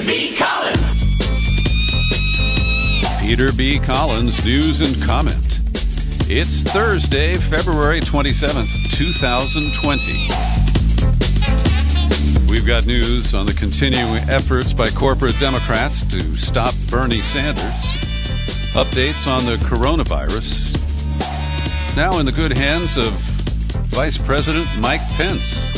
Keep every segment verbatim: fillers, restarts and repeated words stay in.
B. Collins. Peter B. Collins, news and comment. It's Thursday, February twenty-seventh, twenty twenty. We've got news on the continuing efforts by corporate Democrats to stop Bernie Sanders. Updates on the coronavirus. Now in the good hands of Vice President Mike Pence.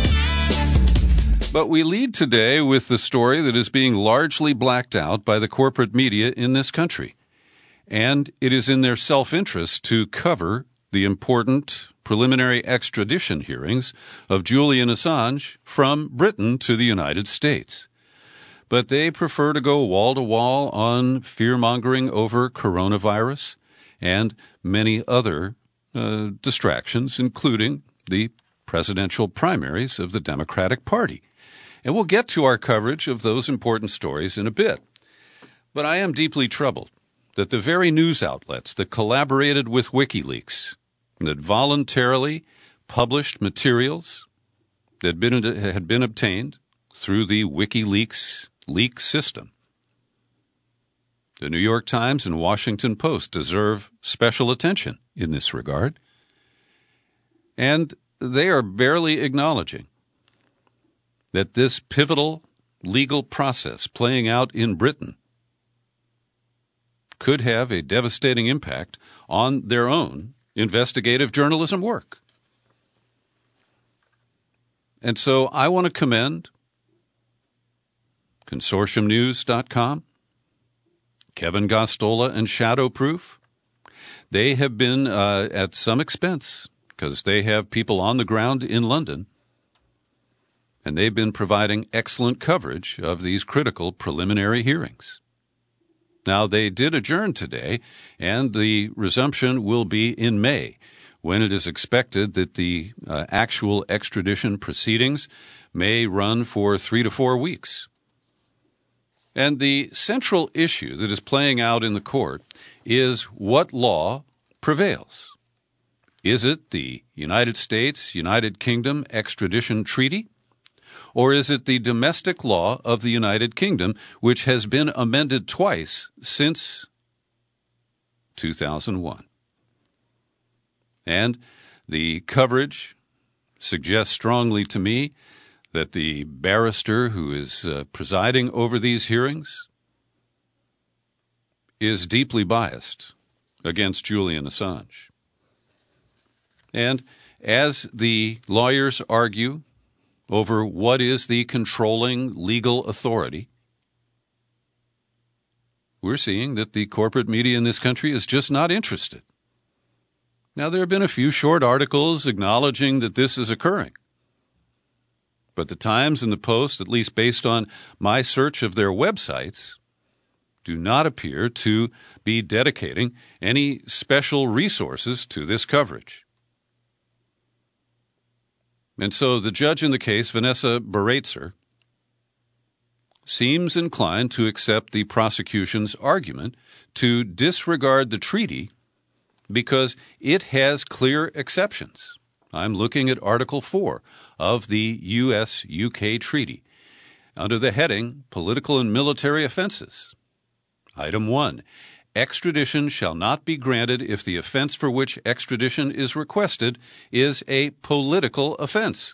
But we lead today with the story that is being largely blacked out by the corporate media in this country. And it is in their self-interest to cover the important preliminary extradition hearings of Julian Assange from Britain to the United States. But they prefer to go wall-to-wall on fear-mongering over coronavirus and many other uh, distractions, including the presidential primaries of the Democratic Party. And we'll get to our coverage of those important stories in a bit. But I am deeply troubled that the very news outlets that collaborated with WikiLeaks, that voluntarily published materials that had been, had been obtained through the WikiLeaks leak system, the New York Times and Washington Post deserve special attention in this regard. And they are barely acknowledging that this pivotal legal process playing out in Britain could have a devastating impact on their own investigative journalism work. And so I want to commend consortium news dot com, Kevin Gosztola and Shadowproof. They have been uh, at some expense because they have people on the ground in London, and they've been providing excellent coverage of these critical preliminary hearings. Now, they did adjourn today, and the resumption will be in May, when it is expected that the uh, actual extradition proceedings may run for three to four weeks. And the central issue that is playing out in the court is what law prevails. Is it the United States, United Kingdom extradition treaty? Or is it the domestic law of the United Kingdom, which has been amended twice since two thousand one? And the coverage suggests strongly to me that the barrister who is uh, presiding over these hearings is deeply biased against Julian Assange. And as the lawyers argue over what is the controlling legal authority, we're seeing that the corporate media in this country is just not interested. Now, there have been a few short articles acknowledging that this is occurring. But the Times and the Post, at least based on my search of their websites, do not appear to be dedicating any special resources to this coverage. And so the judge in the case, Vanessa Baraitser, seems inclined to accept the prosecution's argument to disregard the treaty because it has clear exceptions. I'm looking at Article four of the U S U K Treaty under the heading Political and Military Offenses. Item one. Extradition shall not be granted if the offense for which extradition is requested is a political offense.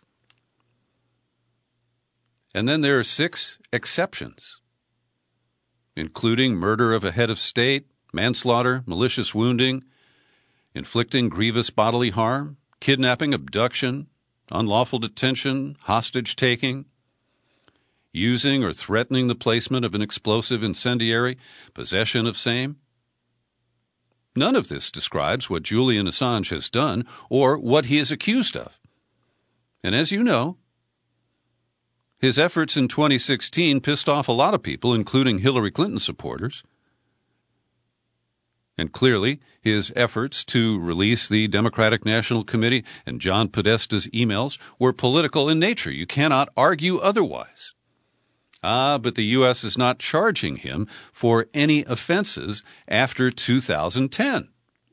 And then there are six exceptions, including murder of a head of state, manslaughter, malicious wounding, inflicting grievous bodily harm, kidnapping, abduction, unlawful detention, hostage-taking, using or threatening the placement of an explosive incendiary, possession of same. None of this describes what Julian Assange has done or what he is accused of. And as you know, his efforts in twenty sixteen pissed off a lot of people, including Hillary Clinton supporters. And clearly, his efforts to release the Democratic National Committee and John Podesta's emails were political in nature. You cannot argue otherwise. Ah, but the U S is not charging him for any offenses after two thousand ten.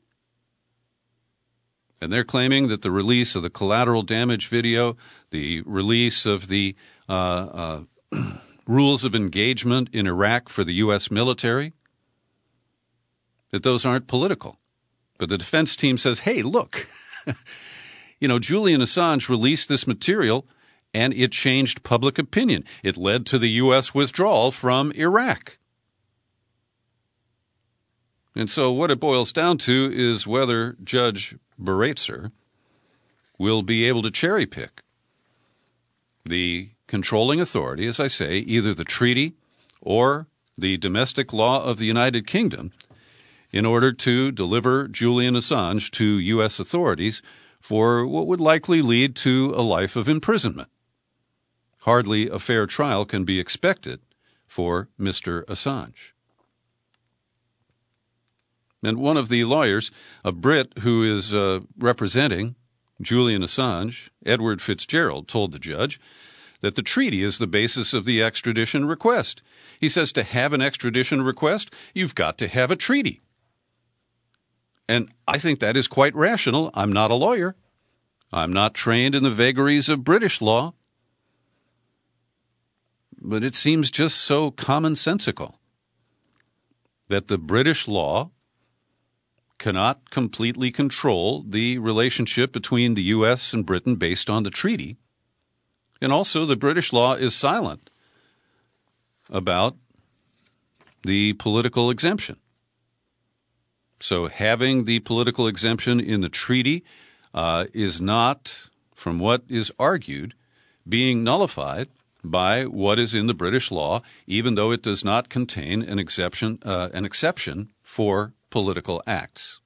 And they're claiming that the release of the collateral damage video, the release of the uh, uh, rules of engagement in Iraq for the U S military, that those aren't political. But the defense team says, hey, look, you know, Julian Assange released this material and it changed public opinion. It led to the U S withdrawal from Iraq. And so what it boils down to is whether Judge Baraitser will be able to cherry pick the controlling authority, as I say, either the treaty or the domestic law of the United Kingdom, in order to deliver Julian Assange to U S authorities for what would likely lead to a life of imprisonment. Hardly a fair trial can be expected for Mister Assange. And one of the lawyers, a Brit who is uh, representing Julian Assange, Edward Fitzgerald, told the judge that the treaty is the basis of the extradition request. He says to have an extradition request, you've got to have a treaty. And I think that is quite rational. I'm not a lawyer. I'm not trained in the vagaries of British law. But it seems just so commonsensical that the British law cannot completely control the relationship between the U S and Britain based on the treaty. And also the British law is silent about the political exemption. So having the political exemption in the treaty uh, is not, from what is argued, being nullified by what is in the British law, even though it does not contain an exception, uh, an exception for political acts.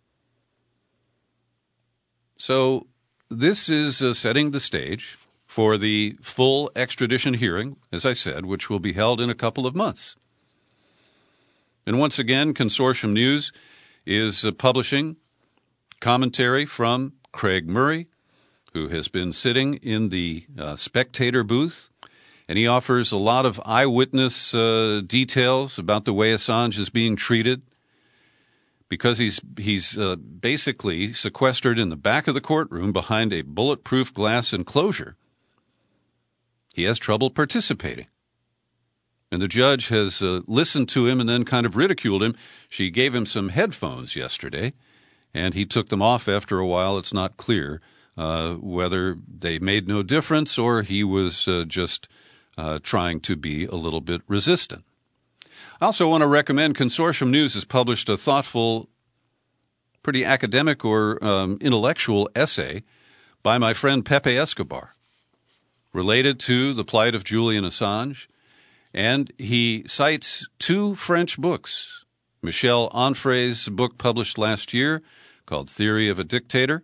So this is uh, setting the stage for the full extradition hearing, as I said, which will be held in a couple of months. And once again, Consortium News is uh, publishing commentary from Craig Murray, who has been sitting in the uh, spectator booth, and he offers a lot of eyewitness uh, details about the way Assange is being treated, because he's he's uh, basically sequestered in the back of the courtroom behind a bulletproof glass enclosure. He has trouble participating. And the judge has uh, listened to him and then kind of ridiculed him. She gave him some headphones yesterday, and he took them off after a while. It's not clear uh, whether they made no difference or he was uh, just uh, trying to be a little bit resistant. I also want to recommend Consortium News has published a thoughtful, pretty academic or um, intellectual essay by my friend Pepe Escobar related to the plight of Julian Assange. And he cites two French books, Michel Onfray's book published last year called Theory of a Dictator.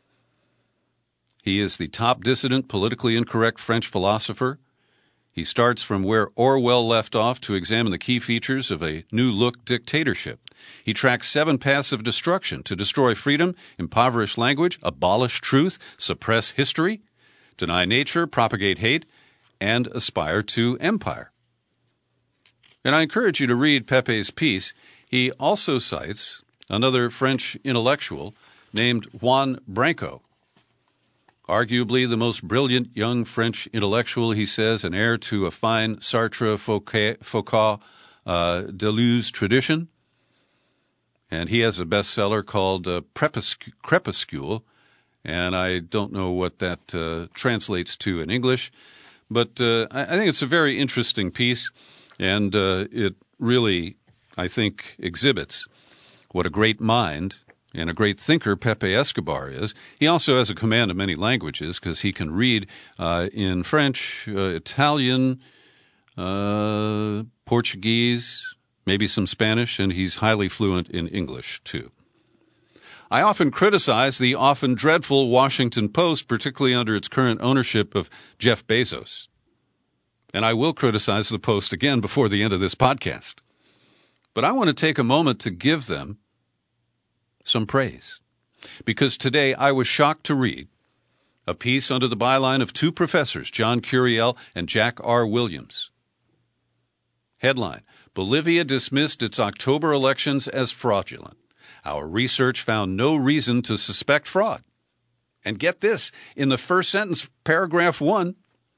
He is the top dissident, politically incorrect French philosopher. He starts from where Orwell left off to examine the key features of a new-look dictatorship. He tracks seven paths of destruction to destroy freedom, impoverish language, abolish truth, suppress history, deny nature, propagate hate, and aspire to empire. And I encourage you to read Pepe's piece. He also cites another French intellectual named Juan Branco, arguably the most brilliant young French intellectual, he says, an heir to a fine Sartre, Foucault, Foucault uh, Deleuze tradition. And he has a bestseller called uh, Crepuscule, and I don't know what that uh, translates to in English, but uh, I, I think it's a very interesting piece, and uh, it really, I think, exhibits what a great mind and a great thinker Pepe Escobar is. He also has a command of many languages because he can read uh, in French, uh, Italian, uh, Portuguese, maybe some Spanish, and he's highly fluent in English, too. I often criticize the often dreadful Washington Post, particularly under its current ownership of Jeff Bezos. And I will criticize the Post again before the end of this podcast. But I want to take a moment to give them some praise, because today I was shocked to read a piece under the byline of two professors, John Curiel and Jack R. Williams. Headline: Bolivia dismissed its October elections as fraudulent. Our research found no reason to suspect fraud. And get this, in the first sentence, paragraph one,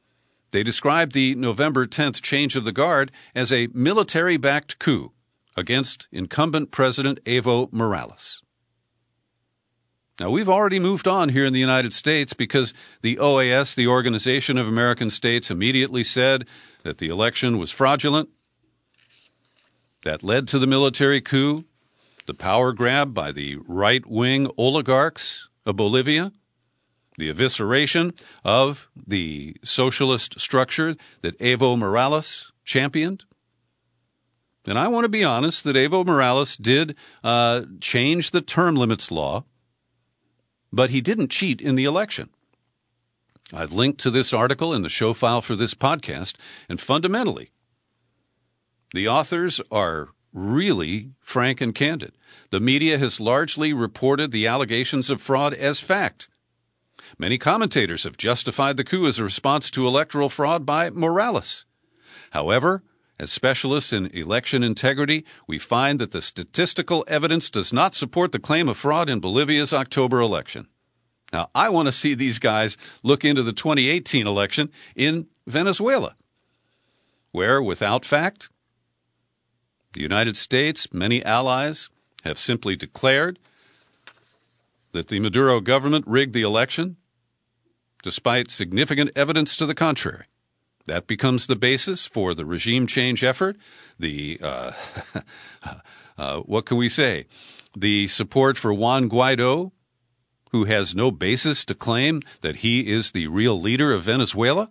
They described the November tenth change of the guard as a military-backed coup against incumbent President Evo Morales. Now, we've already moved on here in the United States because the O A S, the Organization of American States, immediately said that the election was fraudulent. That led to the military coup, the power grab by the right-wing oligarchs of Bolivia, the evisceration of the socialist structure that Evo Morales championed. And I want to be honest that Evo Morales did uh, change the term limits law, but he didn't cheat in the election. I've linked to this article in the show file for this podcast, and fundamentally, the authors are really frank and candid. The media has largely reported the allegations of fraud as fact. Many commentators have justified the coup as a response to electoral fraud by Morales. However, as specialists in election integrity, we find that the statistical evidence does not support the claim of fraud in Bolivia's October election. Now, I want to see these guys look into the twenty eighteen election in Venezuela, where, without fact, the United States, many allies, have simply declared that the Maduro government rigged the election, despite significant evidence to the contrary. That becomes the basis for the regime change effort, the, uh, uh, what can we say, the support for Juan Guaido, who has no basis to claim that he is the real leader of Venezuela.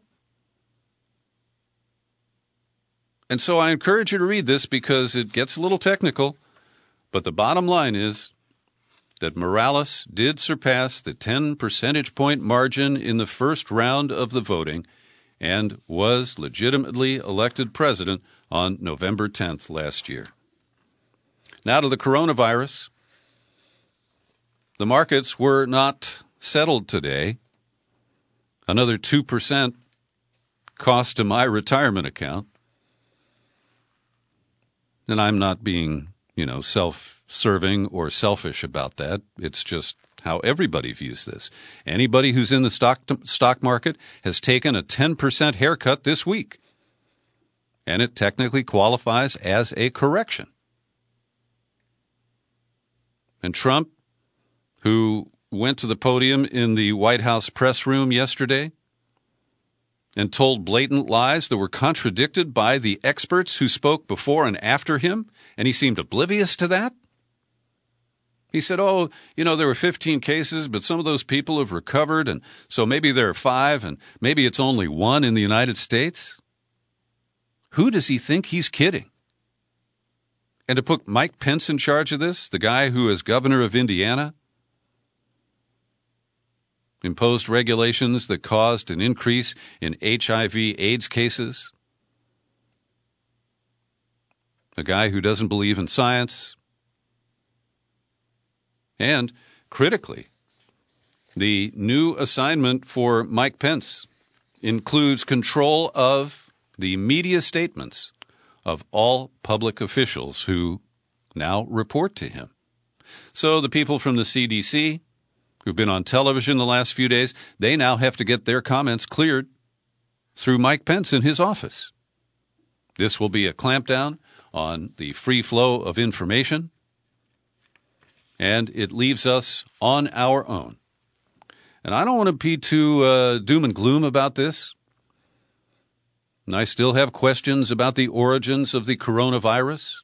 And so I encourage you to read this because it gets a little technical, but the bottom line is that Morales did surpass the ten percentage point margin in the first round of the voting and was legitimately elected president on November tenth last year. Now to the coronavirus. The markets were not settled today. Another two percent cost to my retirement account. And I'm not being, you know, self-serving or selfish about that. It's just how everybody views this. Anybody who's in the stock stock market has taken a ten percent haircut this week, and it technically qualifies as a correction. And Trump, who went to the podium in the White House press room yesterday and told blatant lies that were contradicted by the experts who spoke before and after him, and he seemed oblivious to that. He said, oh, you know, there were fifteen cases, but some of those people have recovered, and so maybe there are five, and maybe it's only one in the United States. Who does he think he's kidding? And to put Mike Pence in charge of this, the guy who is governor of Indiana, imposed regulations that caused an increase in H I V AIDS cases, a guy who doesn't believe in science. And, critically, the new assignment for Mike Pence includes control of the media statements of all public officials who now report to him. So the people from the C D C who've been on television the last few days, they now have to get their comments cleared through Mike Pence in his office. This will be a clampdown on the free flow of information, and it leaves us on our own. And I don't want to be too uh, doom and gloom about this. And I still have questions about the origins of the coronavirus,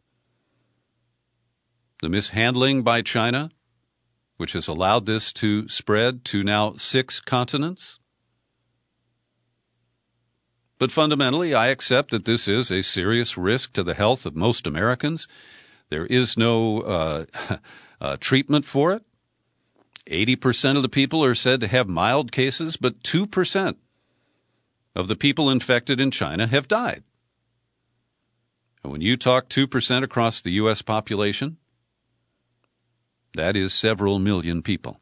the mishandling by China, which has allowed this to spread to now six continents. But fundamentally, I accept that this is a serious risk to the health of most Americans. There is no uh, uh, treatment for it. eighty percent of the people are said to have mild cases, but two percent of the people infected in China have died. And when you talk two percent across the U S population, that is several million people.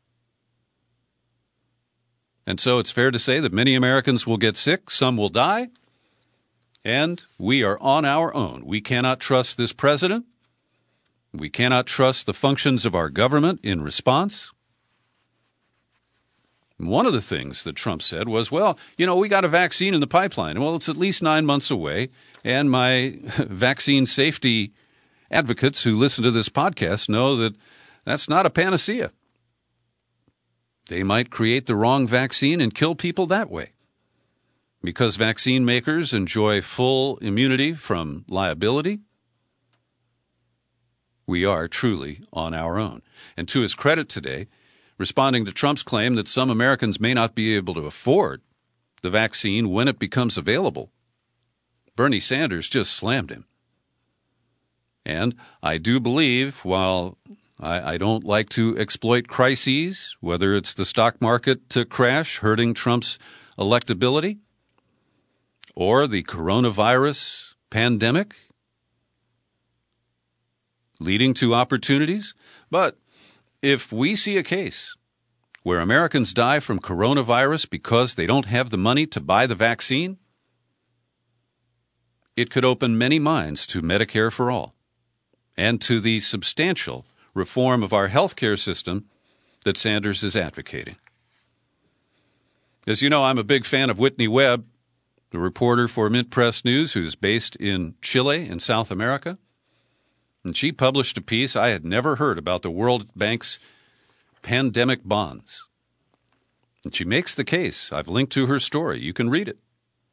And so it's fair to say that many Americans will get sick, some will die, and we are on our own. We cannot trust this president. We cannot trust the functions of our government in response. One of the things that Trump said was, well, you know, we got a vaccine in the pipeline. Well, it's at least nine months away, and my vaccine safety advocates who listen to this podcast know that that's not a panacea. They might create the wrong vaccine and kill people that way. Because vaccine makers enjoy full immunity from liability, we are truly on our own. And to his credit today, responding to Trump's claim that some Americans may not be able to afford the vaccine when it becomes available, Bernie Sanders just slammed him. And I do believe, while I, I don't like to exploit crises, whether it's the stock market to crash, hurting Trump's electability, or the coronavirus pandemic leading to opportunities. But if we see a case where Americans die from coronavirus because they don't have the money to buy the vaccine, it could open many minds to Medicare for all and to the substantial reform of our health care system that Sanders is advocating. As you know, I'm a big fan of Whitney Webb, the reporter for Mint Press News, who's based in Chile in South America. And she published a piece I had never heard about the World Bank's pandemic bonds. And she makes the case, I've linked to her story, you can read it,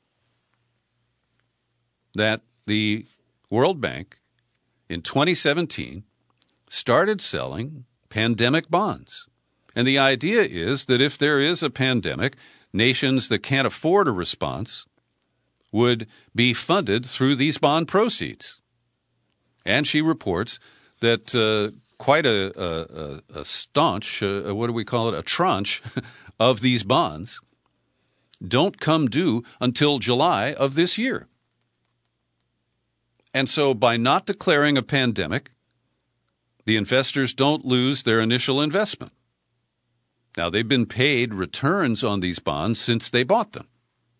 that the World Bank in twenty seventeen started selling pandemic bonds. And the idea is that if there is a pandemic, nations that can't afford a response would be funded through these bond proceeds. And she reports that uh, quite a, a, a staunch, uh, what do we call it, a tranche of these bonds don't come due until July of this year. And so by not declaring a pandemic, the investors don't lose their initial investment. Now, they've been paid returns on these bonds since they bought them.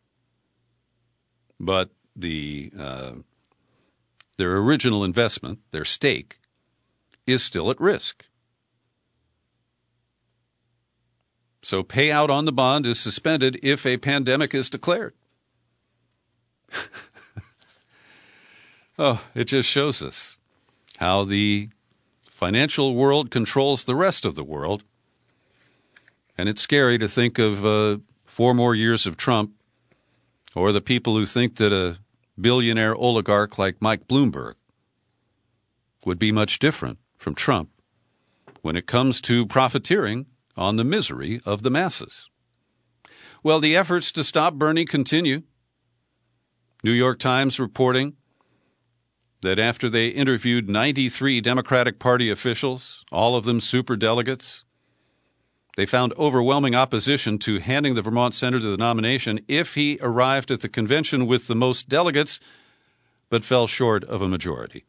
But the uh, their original investment, their stake, is still at risk. So payout on the bond is suspended if a pandemic is declared. Oh, it just shows us how the financial world controls the rest of the world. And it's scary to think of uh, four more years of Trump, or the people who think that a billionaire oligarch like Mike Bloomberg would be much different from Trump when it comes to profiteering on the misery of the masses. Well, the efforts to stop Bernie continue. New York Times reporting that after they interviewed ninety-three Democratic Party officials, all of them superdelegates, they found overwhelming opposition to handing the Vermont senator the nomination if he arrived at the convention with the most delegates, but fell short of a majority.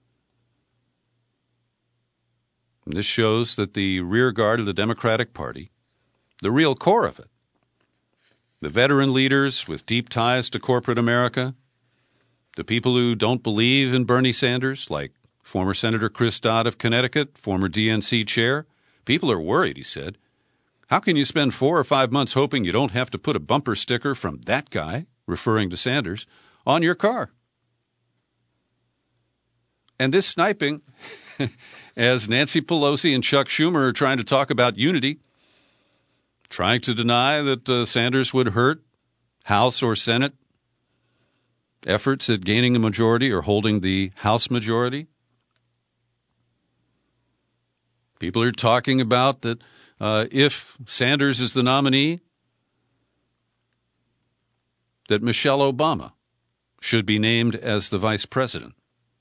And this shows that the rear guard of the Democratic Party, the real core of it, the veteran leaders with deep ties to corporate America, the people who don't believe in Bernie Sanders, like former Senator Chris Dodd of Connecticut, former D N C chair, people are worried, he said. How can you spend four or five months hoping you don't have to put a bumper sticker from that guy, referring to Sanders, on your car? And this sniping, as Nancy Pelosi and Chuck Schumer are trying to talk about unity, trying to deny that uh, Sanders would hurt House or Senate efforts at gaining a majority or holding the House majority. People are talking about that uh, if Sanders is the nominee, that Michelle Obama should be named as the vice president.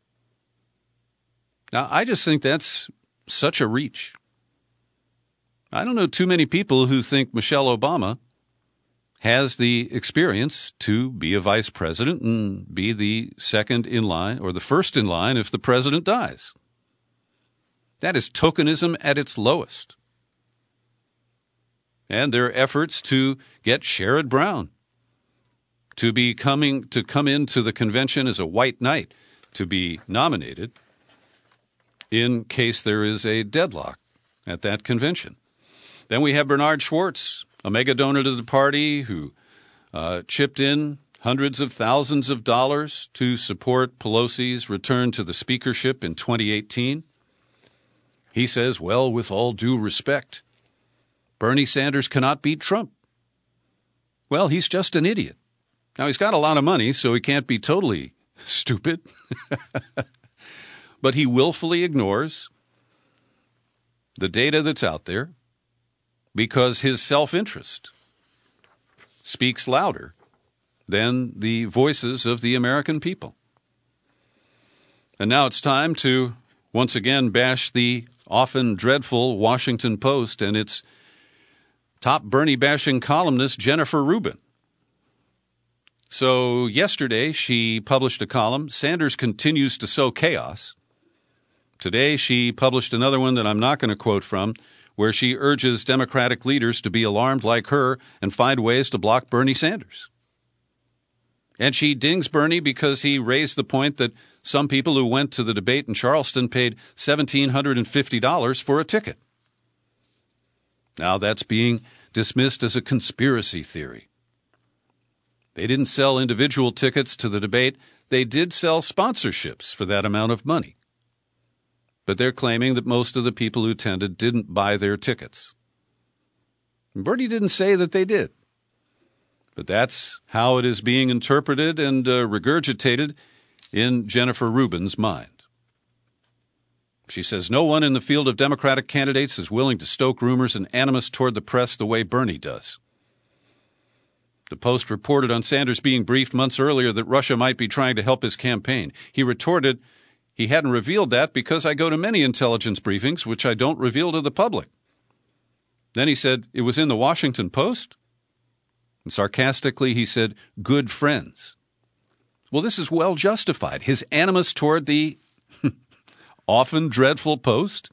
Now, I just think that's such a reach. I don't know too many people who think Michelle Obama has the experience to be a vice president and be the second in line or the first in line if the president dies. That is tokenism at its lowest. And their efforts to get Sherrod Brown to be coming to come into the convention as a white knight to be nominated in case there is a deadlock at that convention. Then we have Bernard Schwartz a mega donor to the party who uh, chipped in hundreds of thousands of dollars to support Pelosi's return to the speakership in twenty eighteen. He says, well, with all due respect, Bernie Sanders cannot beat Trump. Well, he's just an idiot. Now, he's got a lot of money, so he can't be totally stupid. But he willfully ignores the data that's out there because his self-interest speaks louder than the voices of the American people. And now it's time to once again bash the often dreadful Washington Post and its top Bernie-bashing columnist, Jennifer Rubin. So yesterday she published a column, Sanders Continues to Sow Chaos. Today she published another one that I'm not going to quote from, where she urges Democratic leaders to be alarmed like her and find ways to block Bernie Sanders. And she dings Bernie because he raised the point that some people who went to the debate in Charleston paid one thousand seven hundred fifty dollars for a ticket. Now that's being dismissed as a conspiracy theory. They didn't sell individual tickets to the debate. They did sell sponsorships for that amount of money. But they're claiming that most of the people who attended didn't buy their tickets. And Bernie didn't say that they did. But that's how it is being interpreted and uh, regurgitated in Jennifer Rubin's mind. She says, no one in the field of Democratic candidates is willing to stoke rumors and animus toward the press the way Bernie does. The Post reported on Sanders being briefed months earlier that Russia might be trying to help his campaign. He retorted, he hadn't revealed that because I go to many intelligence briefings, which I don't reveal to the public. Then he said, it was in the Washington Post? And sarcastically, he said, good friends. Well, this is well justified. His animus toward the often dreadful Post.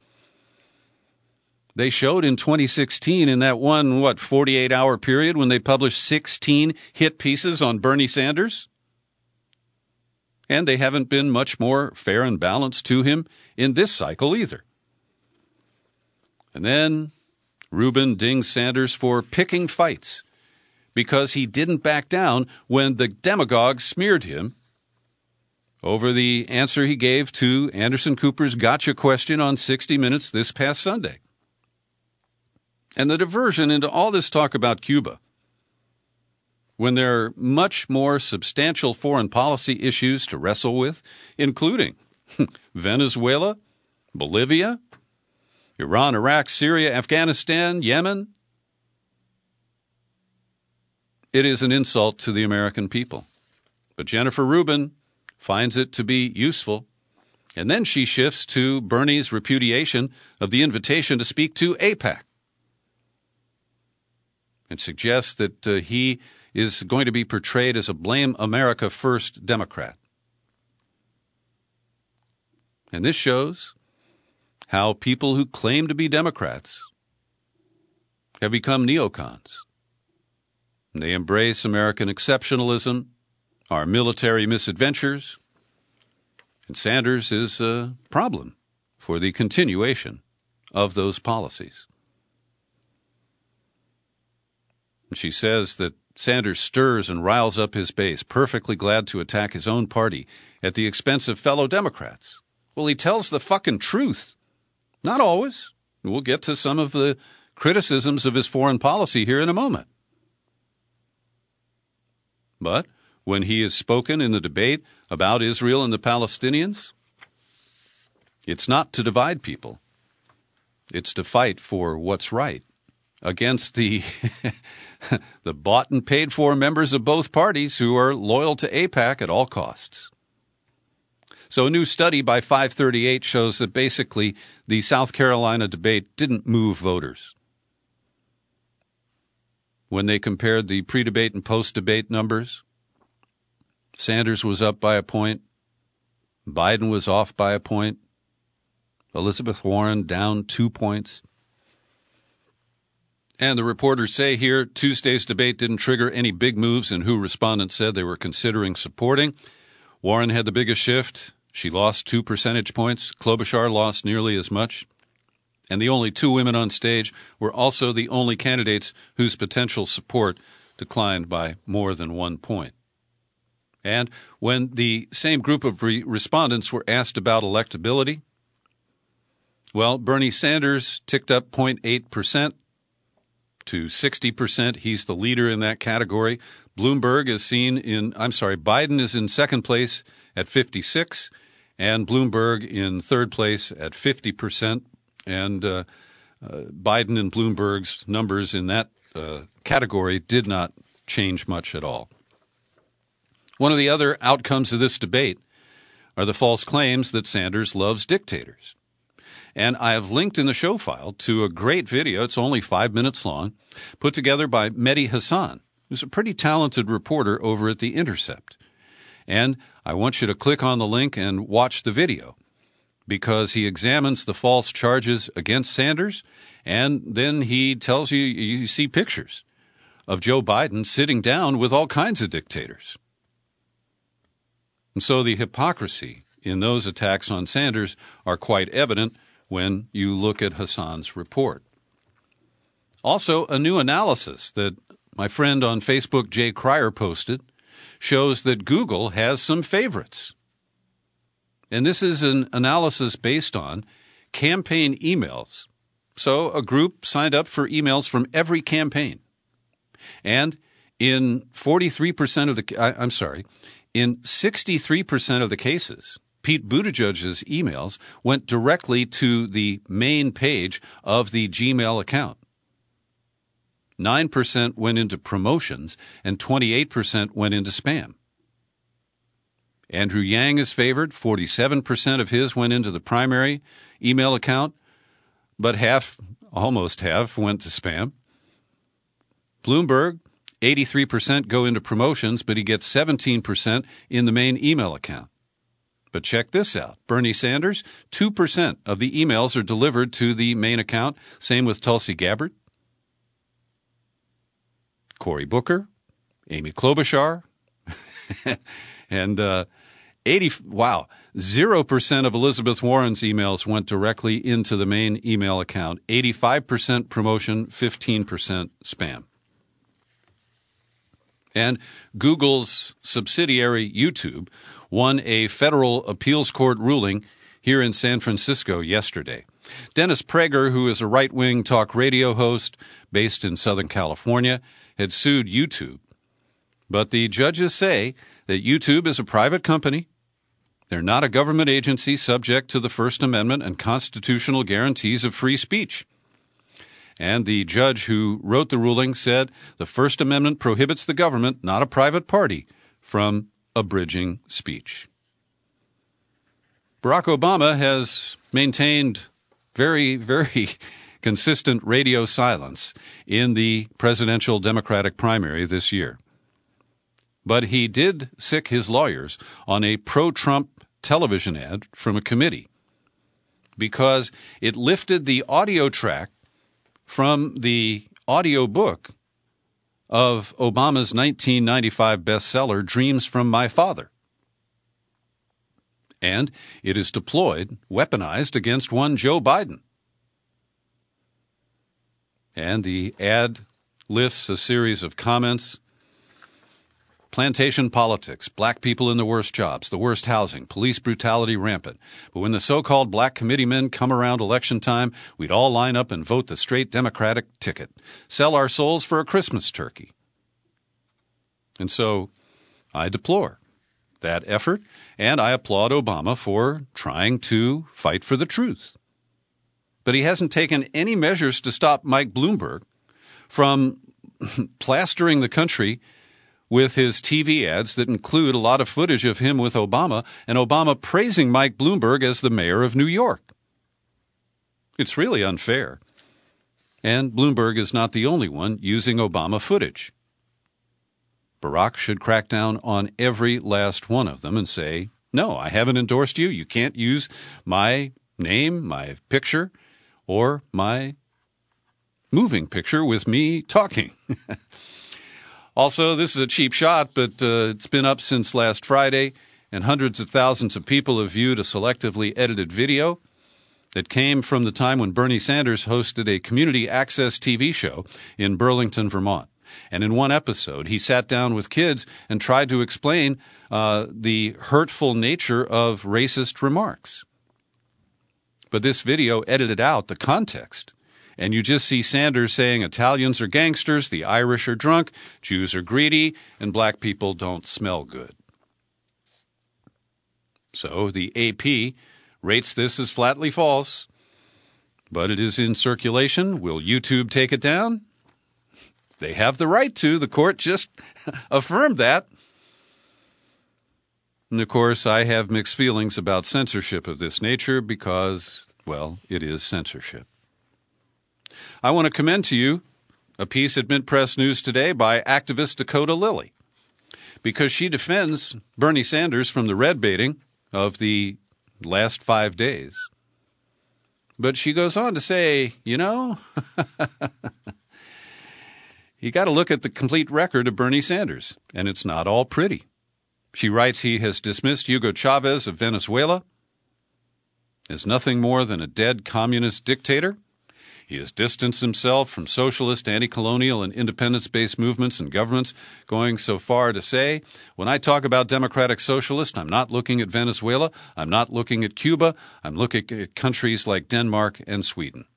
They showed in twenty sixteen in that one, what, forty-eight hour period when they published sixteen hit pieces on Bernie Sanders. And they haven't been much more fair and balanced to him in this cycle either. And then Rubin dings Sanders for picking fights because he didn't back down when the demagogue smeared him over the answer he gave to Anderson Cooper's gotcha question on sixty minutes this past Sunday. And the diversion into all this talk about Cuba, when there are much more substantial foreign policy issues to wrestle with, including Venezuela, Bolivia, Iran, Iraq, Syria, Afghanistan, Yemen. It is an insult to the American people. But Jennifer Rubin finds it to be useful. And then she shifts to Bernie's repudiation of the invitation to speak to AIPAC and suggests that uh, he is going to be portrayed as a blame America first Democrat. And this shows how people who claim to be Democrats have become neocons. They embrace American exceptionalism, our military misadventures, and Sanders is a problem for the continuation of those policies. She says that Sanders stirs and riles up his base, perfectly glad to attack his own party at the expense of fellow Democrats. Well, he tells the fucking truth. Not always. We'll get to some of the criticisms of his foreign policy here in a moment. But when he has spoken in the debate about Israel and the Palestinians, it's not to divide people. It's to fight for what's right against the the bought and paid for members of both parties who are loyal to AIPAC at all costs. So a new study by five thirty-eight shows that basically the South Carolina debate didn't move voters. When they compared the pre-debate and post-debate numbers, Sanders was up by a point, Biden was off by a point, Elizabeth Warren down two points. And the reporters say here Tuesday's debate didn't trigger any big moves in who respondents said they were considering supporting. Warren had the biggest shift. She lost two percentage points. Klobuchar lost nearly as much. And the only two women on stage were also the only candidates whose potential support declined by more than one point. And when the same group of re- respondents were asked about electability, well, Bernie Sanders ticked up zero point eight percent to sixty percent. He's the leader in that category. Bloomberg is seen in, I'm sorry, Biden is in second place at fifty-six, and Bloomberg in third place at fifty percent. And uh, uh, Biden and Bloomberg's numbers in that uh, category did not change much at all. One of the other outcomes of this debate are the false claims that Sanders loves dictators. And I have linked in the show file to a great video, it's only five minutes long, put together by Mehdi Hasan, who's a pretty talented reporter over at The Intercept. And I want you to click on the link and watch the video, because he examines the false charges against Sanders, and then he tells you, you see pictures of Joe Biden sitting down with all kinds of dictators. And so the hypocrisy in those attacks on Sanders are quite evident when you look at Hasan's report. Also, a new analysis that my friend on Facebook, Jay Cryer, posted shows that Google has some favorites. And this is an analysis based on campaign emails. So a group signed up for emails from every campaign. And in forty-three percent of the, I, I'm sorry, in sixty-three percent of the cases, Pete Buttigieg's emails went directly to the main page of the Gmail account. nine percent went into promotions, and twenty-eight percent went into spam. Andrew Yang is favored. forty-seven percent of his went into the primary email account, but half, almost half, went to spam. Bloomberg, eighty-three percent go into promotions, but he gets seventeen percent in the main email account. But check this out. Bernie Sanders, two percent of the emails are delivered to the main account. Same with Tulsi Gabbard, Cory Booker, Amy Klobuchar, and uh, eighty wow, zero percent of Elizabeth Warren's emails went directly into the main email account. eighty-five percent promotion, fifteen percent spam. And Google's subsidiary YouTube won a federal appeals court ruling here in San Francisco yesterday. Dennis Prager, who is a right-wing talk radio host based in Southern California, had sued YouTube. But the judges say that YouTube is a private company. They're not a government agency subject to the First Amendment and constitutional guarantees of free speech. And the judge who wrote the ruling said the First Amendment prohibits the government, not a private party, from abridging speech. Barack Obama has maintained very, very consistent radio silence in the presidential Democratic primary this year. But he did sic his lawyers on a pro-Trump television ad from a committee because it lifted the audio track from the audio book of Obama's nineteen ninety-five bestseller, Dreams from My Father. And it is deployed, weaponized against one Joe Biden. And the ad lists a series of comments. Plantation politics, black people in the worst jobs, the worst housing, police brutality rampant. But when the so-called black committeemen come around election time, we'd all line up and vote the straight Democratic ticket. Sell our souls for a Christmas turkey. And so I deplore that effort, and I applaud Obama for trying to fight for the truth. But he hasn't taken any measures to stop Mike Bloomberg from plastering the country with his T V ads that include a lot of footage of him with Obama, and Obama praising Mike Bloomberg as the mayor of New York. It's really unfair. And Bloomberg is not the only one using Obama footage. Barack should crack down on every last one of them and say, no, I haven't endorsed you. You can't use my name, my picture, or my moving picture with me talking. Also, this is a cheap shot, but uh, it's been up since last Friday, and hundreds of thousands of people have viewed a selectively edited video that came from the time when Bernie Sanders hosted a community access T V show in Burlington, Vermont. And in one episode, he sat down with kids and tried to explain uh, the hurtful nature of racist remarks. But this video edited out the context. And you just see Sanders saying Italians are gangsters, the Irish are drunk, Jews are greedy, and black people don't smell good. So the A P rates this as flatly false, but it is in circulation. Will YouTube take it down? They have the right to. The court just affirmed that. And of course, I have mixed feelings about censorship of this nature because, well, it is censorship. I want to commend to you a piece at Mint Press News today by activist Dakota Lilly, because she defends Bernie Sanders from the red baiting of the last five days. But she goes on to say, you know, you got to look at the complete record of Bernie Sanders, and it's not all pretty. She writes he has dismissed Hugo Chavez of Venezuela as nothing more than a dead communist dictator. He has distanced himself from socialist, anti-colonial, and independence-based movements and governments, going so far to say, when I talk about democratic socialist, I'm not looking at Venezuela, I'm not looking at Cuba, I'm looking at countries like Denmark and Sweden.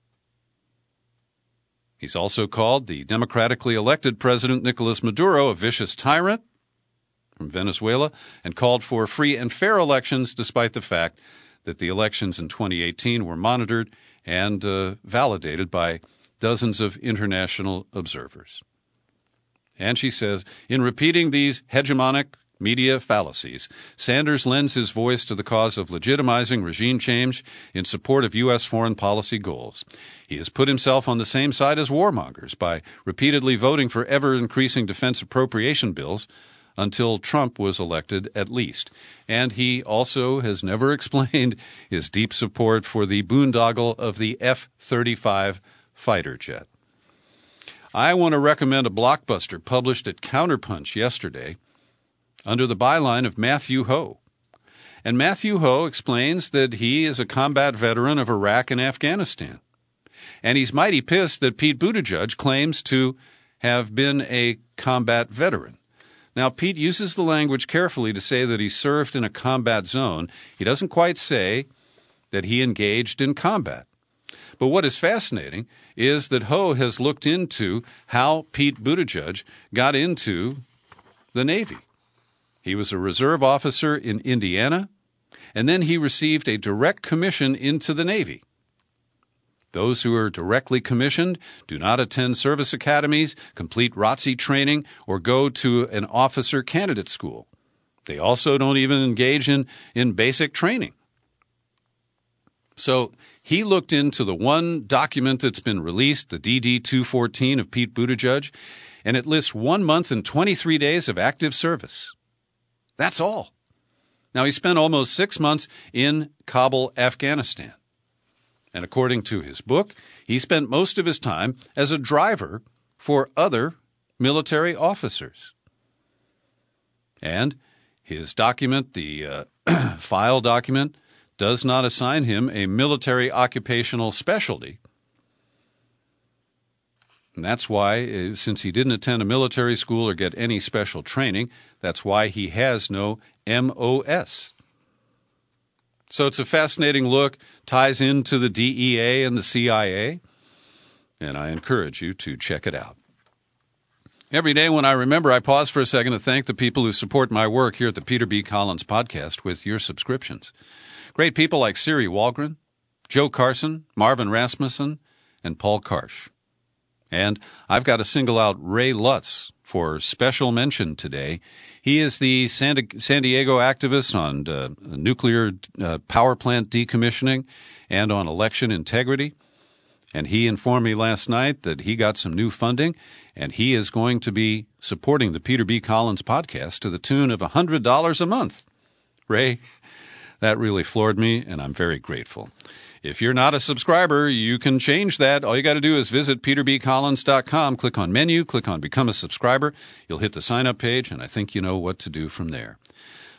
He's also called the democratically elected President Nicolas Maduro a vicious tyrant from Venezuela and called for free and fair elections despite the fact that the elections in twenty eighteen were monitored and uh, validated by dozens of international observers. And she says, in repeating these hegemonic media fallacies, Sanders lends his voice to the cause of legitimizing regime change in support of U S foreign policy goals. He has put himself on the same side as warmongers by repeatedly voting for ever-increasing defense appropriation bills until Trump was elected at least. And he also has never explained his deep support for the boondoggle of the F thirty-five fighter jet. I want to recommend a blockbuster published at Counterpunch yesterday under the byline of Matthew Ho. And Matthew Ho explains that he is a combat veteran of Iraq and Afghanistan. And he's mighty pissed that Pete Buttigieg claims to have been a combat veteran. Now, Pete uses the language carefully to say that he served in a combat zone. He doesn't quite say that he engaged in combat. But what is fascinating is that Ho has looked into how Pete Buttigieg got into the Navy. He was a reserve officer in Indiana, and then he received a direct commission into the Navy. Those who are directly commissioned do not attend service academies, complete R O T C training, or go to an officer candidate school. They also don't even engage in, in basic training. So he looked into the one document that's been released, the D D two fourteen of Pete Buttigieg, and it lists one month and twenty-three days of active service. That's all. Now, he spent almost six months in Kabul, Afghanistan. And according to his book, he spent most of his time as a driver for other military officers. And his document, the uh, file document, does not assign him a military occupational specialty. And that's why, since he didn't attend a military school or get any special training, that's why he has no M O S. So it's a fascinating look, ties into the D E A and the C I A, and I encourage you to check it out. Every day when I remember, I pause for a second to thank the people who support my work here at the Peter B. Collins Podcast with your subscriptions. Great people like Siri Walgren, Joe Carson, Marvin Rasmussen, and Paul Karsh. And I've got to single out Ray Lutz for special mention today. He is the San Diego activist on uh, nuclear uh, power plant decommissioning and on election integrity. And he informed me last night that he got some new funding, and he is going to be supporting the Peter B. Collins Podcast to the tune of one hundred dollars a month. Ray, that really floored me, and I'm very grateful. If you're not a subscriber, you can change that. All you got to do is visit peter b collins dot com, click on menu, click on Become a Subscriber. You'll hit the sign-up page, and I think you know what to do from there.